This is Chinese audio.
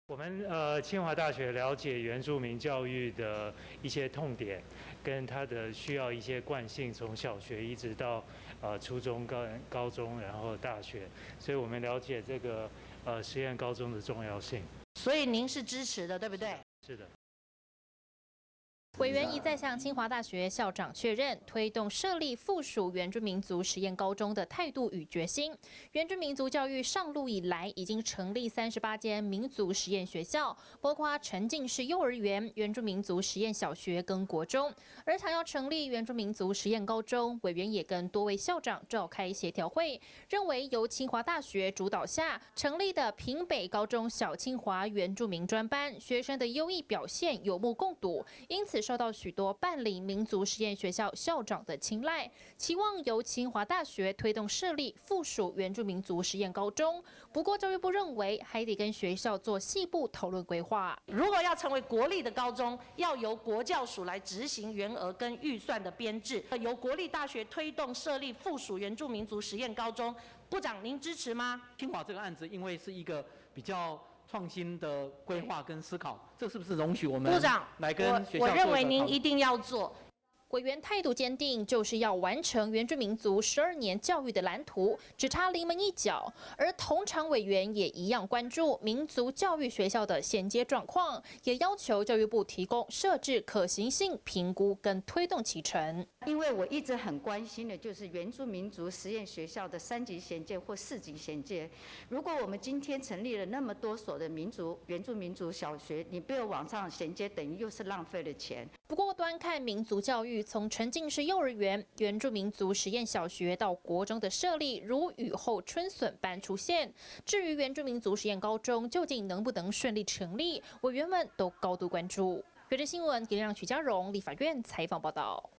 我们清华大学了解原住民教育的一些痛点，跟它的需要一些惯性，从小学一直到初中、高中，然后大学，所以我们了解这个实验高中的重要性。 所以您是支持的，对不对？ 是的。 委员一再向清华大学校长确认推动设立附属原住民族实验高中的态度与决心。原住民族教育上路以来，已经成立38间民族实验学校，包括沉浸式幼儿园、原住民族实验小学跟国中。而想要成立原住民族实验高中，委员也跟多位校长召开协调会，认为由清华大学主导下成立的屏北高中小清华原住民专班，学生的优异表现有目共睹，因此受到许多办理民族实验学校校长的青睐，期望由清华大学推动设立附属原住民族实验高中。不过，教育部认为还得跟学校做细部讨论规划。 如果要成为国立的高中，要由国教署来执行员额跟预算的编制，由国立大学推动设立附属原住民族实验高中。部长，您支持吗？ 清华这个案子，因为是一个比较创新的规划跟思考，这是不是容许我们部长来跟学校我认为您一定要做。 委员态度坚定，就是要完成原住民族12年教育的蓝图，只差临门一脚。而同场委员也一样关注民族教育学校的衔接状况，也要求教育部提供设置可行性评估跟推动期程。 因为我一直很关心的就是原住民族实验学校的3级衔接或4级衔接。如果我们今天成立了那么多所的原住民族小学，你不要往上衔接，等于又是浪费了钱。 不过，端看民族教育从沉浸式幼儿园、原住民族实验小学到国中的设立，如雨后春笋般出现。至于原住民族实验高中究竟能不能顺利成立，委员们都高度关注。觉得新闻，给让许家荣立法院采访报道。